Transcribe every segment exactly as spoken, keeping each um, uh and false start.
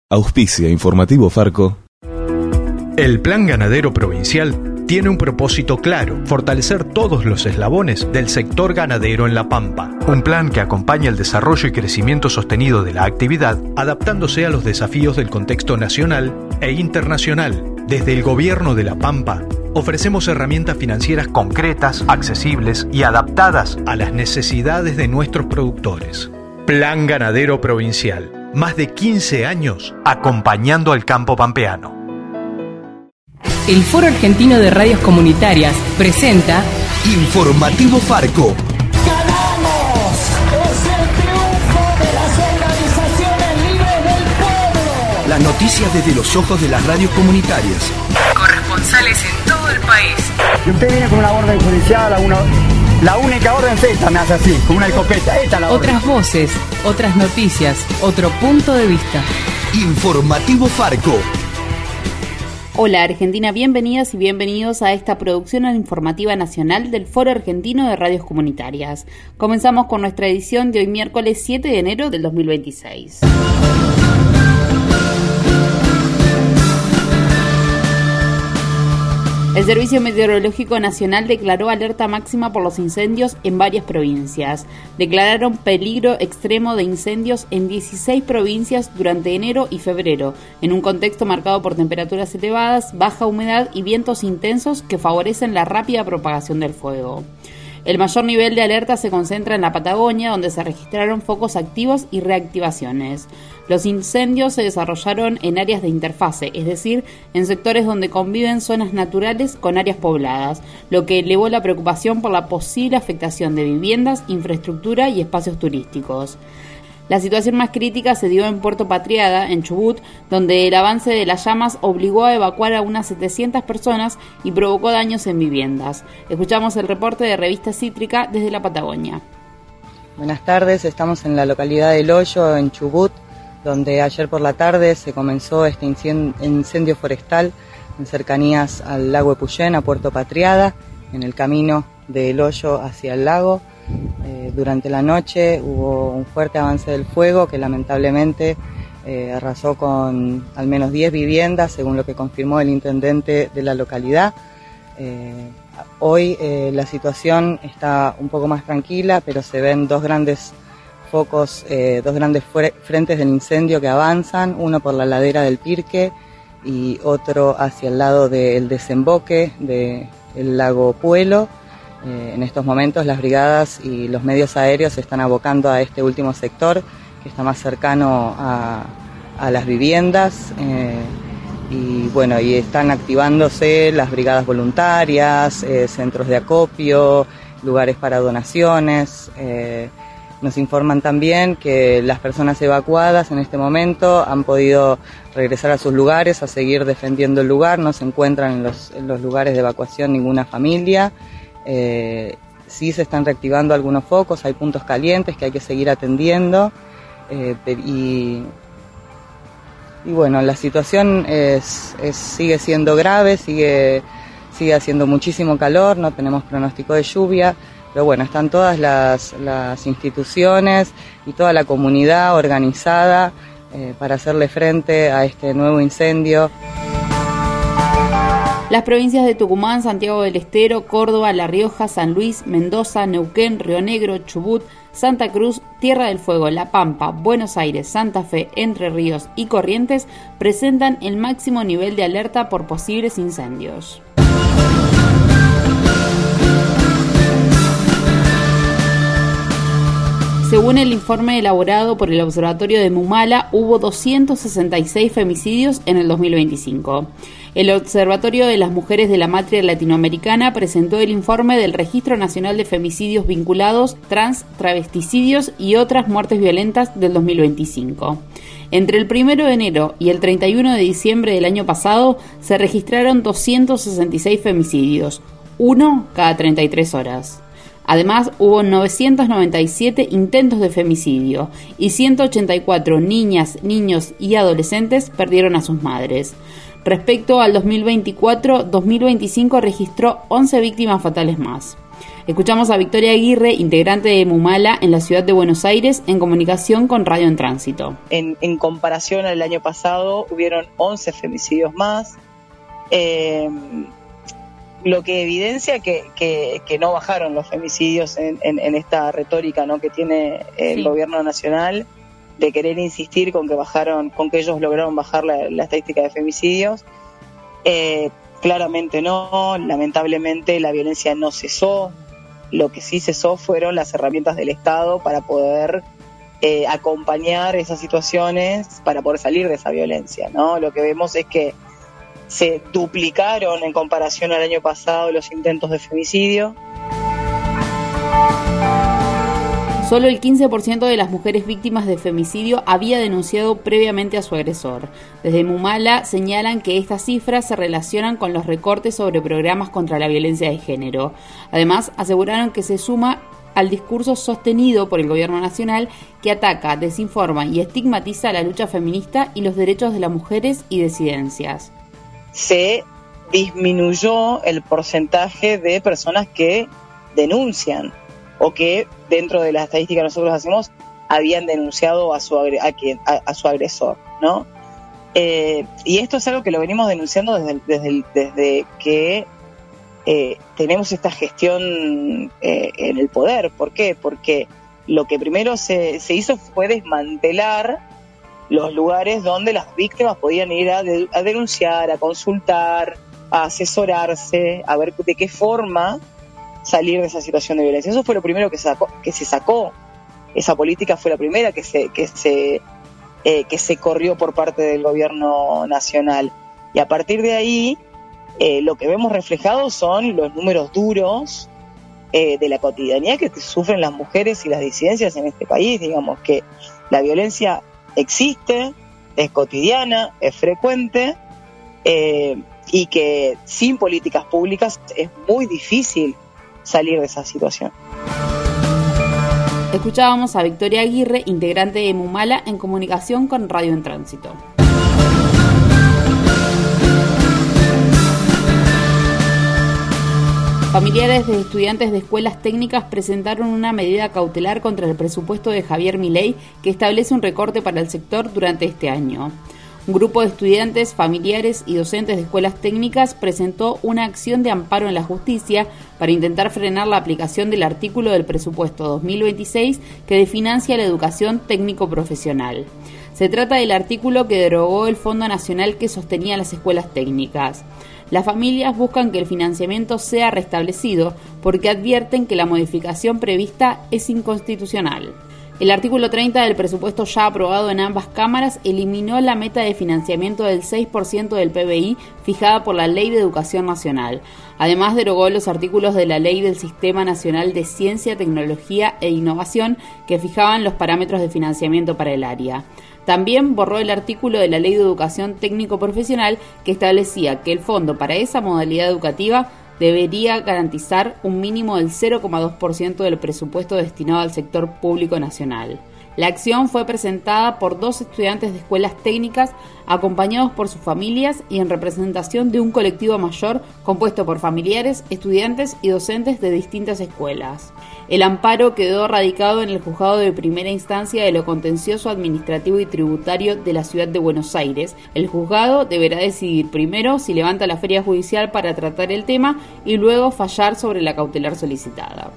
Auspicia Informativo Farco. El Plan Ganadero Provincial tiene un propósito claro: fortalecer todos los eslabones del sector ganadero en La Pampa. Un plan que acompaña el desarrollo y crecimiento sostenido de la actividad, adaptándose a los desafíos del contexto nacional e internacional. Desde el Gobierno de La Pampa, ofrecemos herramientas financieras concretas, accesibles y adaptadas a las necesidades de nuestros productores. Plan Ganadero Provincial. Más de quince años acompañando al campo pampeano. El Foro Argentino de Radios Comunitarias presenta Informativo Farco. ¡Ganamos! ¡Es el triunfo de las organizaciones libres del pueblo! Las noticias desde los ojos de las radios comunitarias. Corresponsales en todo el país. Y usted viene con una orden judicial, una, la única orden es esta, me hace así, con una escopeta. Esta es la Otras orden. voces, otras noticias, otro punto de vista. Informativo Farco. Hola Argentina, bienvenidas y bienvenidos a esta producción informativa nacional del Foro Argentino de Radios Comunitarias. Comenzamos con nuestra edición de hoy miércoles siete de enero del dos mil veintiséis. El Servicio Meteorológico Nacional declaró alerta máxima por los incendios en varias provincias. Declararon peligro extremo de incendios en dieciséis provincias durante enero y febrero, en un contexto marcado por temperaturas elevadas, baja humedad y vientos intensos que favorecen la rápida propagación del fuego. El mayor nivel de alerta se concentra en la Patagonia, donde se registraron focos activos y reactivaciones. Los incendios se desarrollaron en áreas de interfase, es decir, en sectores donde conviven zonas naturales con áreas pobladas, lo que elevó la preocupación por la posible afectación de viviendas, infraestructura y espacios turísticos. La situación más crítica se dio en Puerto Patriada, en Chubut, donde el avance de las llamas obligó a evacuar a unas setecientas personas y provocó daños en viviendas. Escuchamos el reporte de Revista Cítrica desde la Patagonia. Buenas tardes, estamos en la localidad de El Hoyo, en Chubut, donde ayer por la tarde se comenzó este incendio forestal en cercanías al lago Epuyén, a Puerto Patriada, en el camino de El Hoyo hacia el lago. Eh, durante la noche hubo un fuerte avance del fuego que lamentablemente eh, arrasó con al menos diez viviendas, según lo que confirmó el intendente de la localidad. Eh, hoy eh, la situación está un poco más tranquila, pero se ven dos grandes focos, eh, dos grandes fre- frentes del incendio que avanzan, uno por la ladera del Pirque y otro hacia el lado del desemboque del lago Puelo. Eh, en estos momentos las brigadas y los medios aéreos se están abocando a este último sector que está más cercano a, a las viviendas eh, y bueno, y están activándose las brigadas voluntarias, eh, centros de acopio, lugares para donaciones. Eh, nos informan también que las personas evacuadas en este momento han podido regresar a sus lugares, a seguir defendiendo el lugar. No se encuentran en los, en los lugares de evacuación ninguna familia. Eh, sí se están reactivando algunos focos, hay puntos calientes que hay que seguir atendiendo eh, y, y bueno, la situación es, es, sigue siendo grave, sigue, sigue haciendo muchísimo calor, no tenemos pronóstico de lluvia, pero bueno, están todas las, las instituciones y toda la comunidad organizada eh, para hacerle frente a este nuevo incendio. Las provincias de Tucumán, Santiago del Estero, Córdoba, La Rioja, San Luis, Mendoza, Neuquén, Río Negro, Chubut, Santa Cruz, Tierra del Fuego, La Pampa, Buenos Aires, Santa Fe, Entre Ríos y Corrientes presentan el máximo nivel de alerta por posibles incendios. Según el informe elaborado por el Observatorio de Mumala, hubo doscientos sesenta y seis femicidios en el dos mil veinticinco. El Observatorio de las Mujeres de la Matria Latinoamericana presentó el informe del Registro Nacional de Femicidios Vinculados, Trans, Travesticidios y otras muertes violentas del dos mil veinticinco. Entre el primero de enero y el treinta y uno de diciembre del año pasado se registraron doscientos sesenta y seis femicidios, uno cada treinta y tres horas. Además, hubo novecientos noventa y siete intentos de femicidio y ciento ochenta y cuatro niñas, niños y adolescentes perdieron a sus madres. Respecto al dos mil veinticuatro, dos mil veinticinco registró once víctimas fatales más. Escuchamos a Victoria Aguirre, integrante de Mumala en la ciudad de Buenos Aires, en comunicación con Radio en Tránsito. En, en comparación al año pasado, hubieron once femicidios más, eh, lo que evidencia que, que, que no bajaron los femicidios en, en, en esta retórica, ¿no?, que tiene el sí. gobierno nacional de querer insistir con que bajaron, con que ellos lograron bajar la, la estadística de femicidios. Eh, claramente no, lamentablemente la violencia no cesó. Lo que sí cesó fueron las herramientas del Estado para poder eh, acompañar esas situaciones, para poder salir de esa violencia, ¿no? Lo que vemos es que se duplicaron en comparación al año pasado los intentos de femicidio. Solo el quince por ciento de las mujeres víctimas de femicidio había denunciado previamente a su agresor. Desde Mumala señalan que estas cifras se relacionan con los recortes sobre programas contra la violencia de género. Además, aseguraron que se suma al discurso sostenido por el gobierno nacional que ataca, desinforma y estigmatiza la lucha feminista y los derechos de las mujeres y disidencias. Se disminuyó el porcentaje de personas que denuncian o que dentro de la estadística que nosotros hacemos habían denunciado a su, agre- a quien, a, a su agresor, ¿no? Eh, y esto es algo que lo venimos denunciando desde, desde, desde que eh, tenemos esta gestión eh, en el poder. ¿Por qué? Porque lo que primero se, se hizo fue desmantelar los lugares donde las víctimas podían ir a, de, a denunciar, a consultar, a asesorarse, a ver de qué forma salir de esa situación de violencia. Eso fue lo primero que se sacó, que se sacó. Esa política fue la primera que se que se eh, que se corrió por parte del gobierno nacional. Y a partir de ahí, eh, lo que vemos reflejado son los números duros eh, de la cotidianidad que sufren las mujeres y las disidencias en este país. Digamos que la violencia existe, es cotidiana, es frecuente, eh, y que sin políticas públicas es muy difícil salir de esa situación. Escuchábamos a Victoria Aguirre, integrante de Mumala, en comunicación con Radio en Tránsito. Familiares de estudiantes de escuelas técnicas presentaron una medida cautelar contra el presupuesto de Javier Milei que establece un recorte para el sector durante este año. Un grupo de estudiantes, familiares y docentes de escuelas técnicas presentó una acción de amparo en la justicia para intentar frenar la aplicación del artículo del presupuesto dos mil veintiséis que desfinancia la educación técnico-profesional. Se trata del artículo que derogó el Fondo Nacional que sostenía las escuelas técnicas. Las familias buscan que el financiamiento sea restablecido porque advierten que la modificación prevista es inconstitucional. El artículo treinta del presupuesto ya aprobado en ambas cámaras eliminó la meta de financiamiento del seis por ciento del P B I fijada por la Ley de Educación Nacional. Además, derogó los artículos de la Ley del Sistema Nacional de Ciencia, Tecnología e Innovación que fijaban los parámetros de financiamiento para el área. También borró el artículo de la Ley de Educación Técnico-Profesional que establecía que el fondo para esa modalidad educativa debería garantizar un mínimo del cero coma dos por ciento del presupuesto destinado al sector público nacional. La acción fue presentada por dos estudiantes de escuelas técnicas acompañados por sus familias y en representación de un colectivo mayor compuesto por familiares, estudiantes y docentes de distintas escuelas. El amparo quedó radicado en el Juzgado de Primera Instancia de lo Contencioso Administrativo y Tributario de la Ciudad de Buenos Aires. El juzgado deberá decidir primero si levanta la feria judicial para tratar el tema y luego fallar sobre la cautelar solicitada.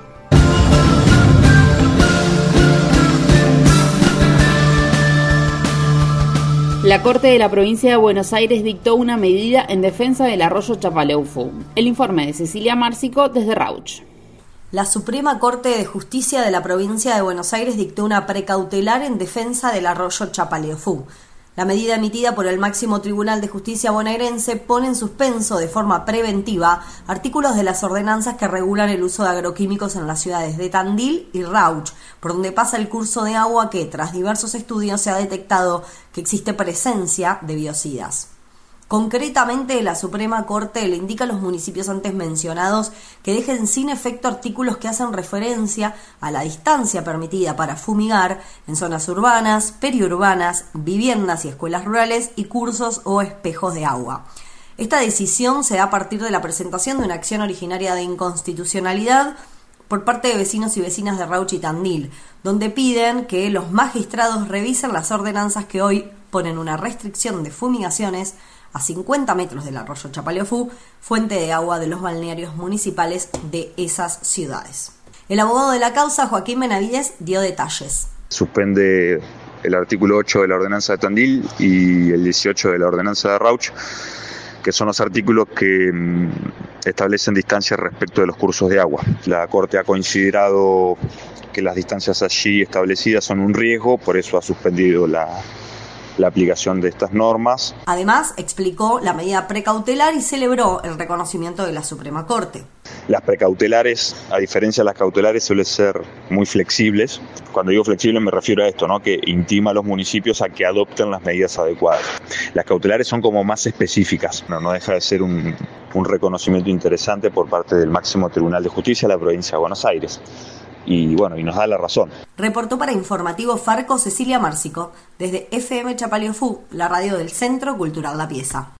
La Corte de la Provincia de Buenos Aires dictó una medida en defensa del arroyo Chapaleufú. El informe de Cecilia Márcico desde Rauch. La Suprema Corte de Justicia de la Provincia de Buenos Aires dictó una precautelar en defensa del arroyo Chapaleufú. La medida emitida por el máximo Tribunal de Justicia bonaerense pone en suspenso de forma preventiva artículos de las ordenanzas que regulan el uso de agroquímicos en las ciudades de Tandil y Rauch, por donde pasa el curso de agua que, tras diversos estudios, se ha detectado que existe presencia de biocidas. Concretamente, la Suprema Corte le indica a los municipios antes mencionados que dejen sin efecto artículos que hacen referencia a la distancia permitida para fumigar en zonas urbanas, periurbanas, viviendas y escuelas rurales y cursos o espejos de agua. Esta decisión se da a partir de la presentación de una acción originaria de inconstitucionalidad por parte de vecinos y vecinas de Rauch y Tandil, donde piden que los magistrados revisen las ordenanzas que hoy ponen una restricción de fumigaciones a cincuenta metros del arroyo Chapaleofú, fuente de agua de los balnearios municipales de esas ciudades. El abogado de la causa, Joaquín Benavides, dio detalles. Suspende el artículo ocho de la ordenanza de Tandil y el dieciocho de la ordenanza de Rauch, que son los artículos que mmm, establecen distancias respecto de los cursos de agua. La Corte ha considerado que las distancias allí establecidas son un riesgo, por eso ha suspendido la, la aplicación de estas normas. Además, explicó la medida precautelar y celebró el reconocimiento de la Suprema Corte. Las precautelares, a diferencia de las cautelares, suelen ser muy flexibles. Cuando digo flexibles me refiero a esto, ¿no? Que intima a los municipios a que adopten las medidas adecuadas. Las cautelares son como más específicas, no, no deja de ser un, un reconocimiento interesante por parte del máximo Tribunal de Justicia de la provincia de Buenos Aires. Y bueno, y nos da la razón. Reportó para Informativo Farco Cecilia Márcico, desde F M Chapaleofú, la radio del Centro Cultural La Pieza.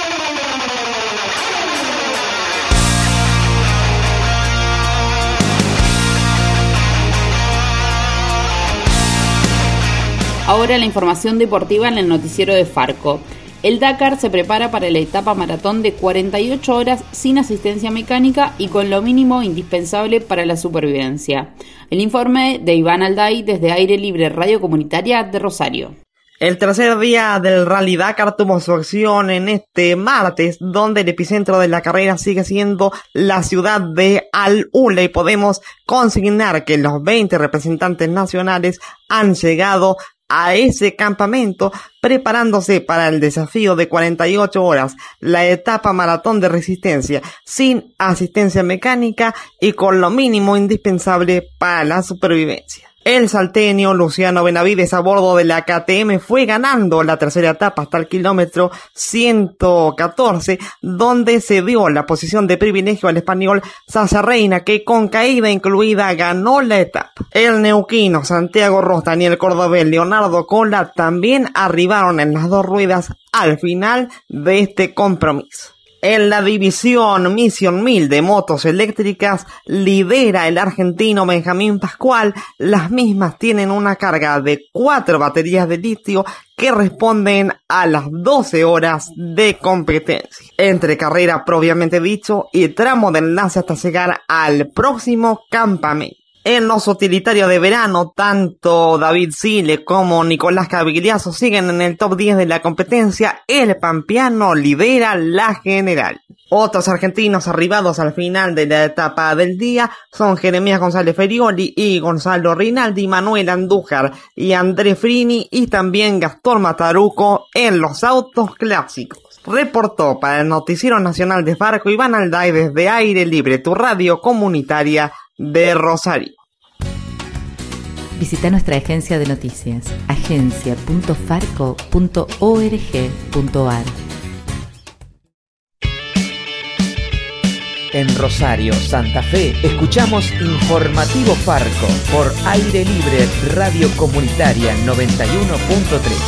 Ahora la información deportiva en el noticiero de Farco. El Dakar se prepara para la etapa maratón de cuarenta y ocho horas sin asistencia mecánica y con lo mínimo indispensable para la supervivencia. El informe de Iván Alday desde Aire Libre Radio Comunitaria de Rosario. El tercer día del Rally Dakar tuvo su acción en este martes, donde el epicentro de la carrera sigue siendo la ciudad de Al-Ula y podemos consignar que los veinte representantes nacionales han llegado a ese campamento preparándose para el desafío de cuarenta y ocho horas, la etapa maratón de resistencia, sin asistencia mecánica y con lo mínimo indispensable para la supervivencia. El salteño Luciano Benavides a bordo de la K T M fue ganando la tercera etapa hasta el kilómetro ciento catorce, donde se dio la posición de privilegio al español Sasa Reina, que con caída incluida ganó la etapa. El neuquino Santiago Rosta y el cordobés Leonardo Cola también arribaron en las dos ruedas al final de este compromiso. En la división Mission mil de motos eléctricas lidera el argentino Benjamín Pascual. Las mismas tienen una carga de cuatro baterías de litio que responden a las doce horas de competencia. Entre carrera propiamente dicho y tramo de enlace hasta llegar al próximo campamento. En los utilitarios de verano, tanto David Sile como Nicolás Cavigliazo siguen en el top diez de la competencia. El pampeano lidera la general. Otros argentinos arribados al final de la etapa del día son Jeremías González Ferioli y Gonzalo Rinaldi, Manuel Andújar y André Frini y también Gastón Mataruco en los autos clásicos. Reportó para el Noticiero Nacional de Farco Iván Alday desde Aire Libre, tu radio comunitaria de Rosario. Visita nuestra agencia de noticias, agencia punto farco punto org punto ar. En Rosario, Santa Fe, escuchamos Informativo Farco por Aire Libre Radio Comunitaria noventa y uno punto tres.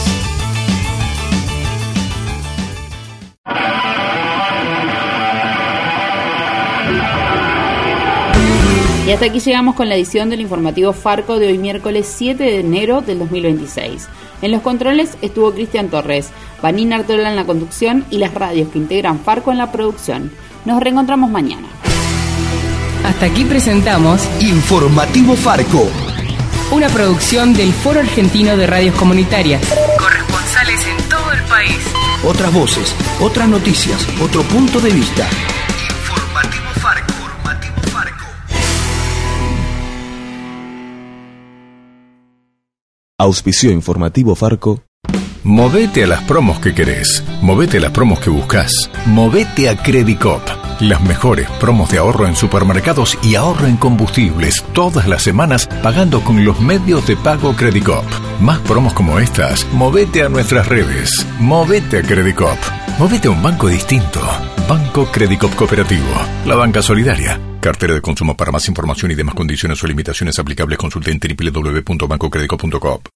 Y hasta aquí llegamos con la edición del Informativo Farco de hoy miércoles siete de enero del dos mil veintiséis. En los controles estuvo Cristian Torres, Vanina Artola en la conducción y las radios que integran Farco en la producción. Nos reencontramos mañana. Hasta aquí presentamos Informativo Farco, una producción del Foro Argentino de Radios Comunitarias. Corresponsales en todo el país. Otras voces, otras noticias, otro punto de vista. Informativo Farco. Auspició Informativo Farco. Movete a las promos que querés. Movete a las promos que buscas. Movete a Credicop. Las mejores promos de ahorro en supermercados y ahorro en combustibles todas las semanas pagando con los medios de pago Credicop. Más promos como estas, movete a nuestras redes. Movete a Credicop. Movete a un banco distinto. Banco Credicop Cooperativo. La banca solidaria. Cartera de consumo. Para más información y demás condiciones o limitaciones aplicables consulte en doble u doble u doble u punto banco credicop punto coop.